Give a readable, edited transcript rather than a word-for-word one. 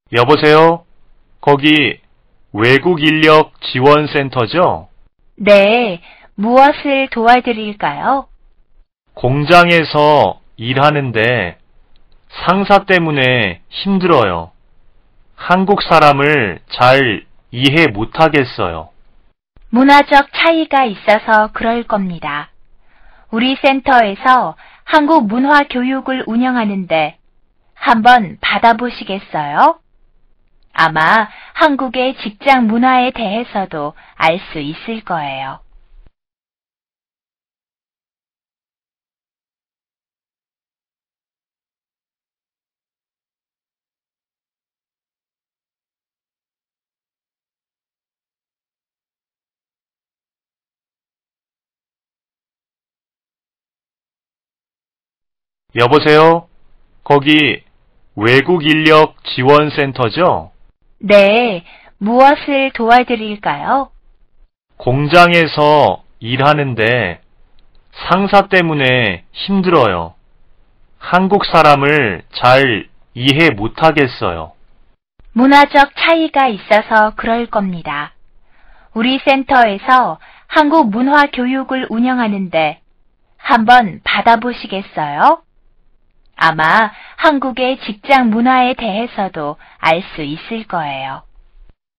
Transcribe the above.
여보세요? 거기 외국 인력 지원센터죠? 네, 무엇을 도와드릴까요? 공장에서 일하는데 상사 때문에 힘들어요. 한국 사람을 잘 이해 못하겠어요. 문화적 차이가 있어서 그럴 겁니다. 우리 센터에서 한국 문화 교육을 운영하는데 한번 받아보시겠어요? 아마 한국의 직장 문화에 대해서도 알 수 있을 거예요. 여보세요? 거기 외국 인력 지원센터죠? 네, 무엇을 도와드릴까요? 공장에서 일하는데 상사 때문에 힘들어요. 한국 사람을 잘 이해 못하겠어요. 문화적 차이가 있어서 그럴 겁니다. 우리 센터에서 한국 문화 교육을 운영하는데 한번 받아보시겠어요? 아마 한국의 직장 문화에 대해서도 알 수 있을 거예요.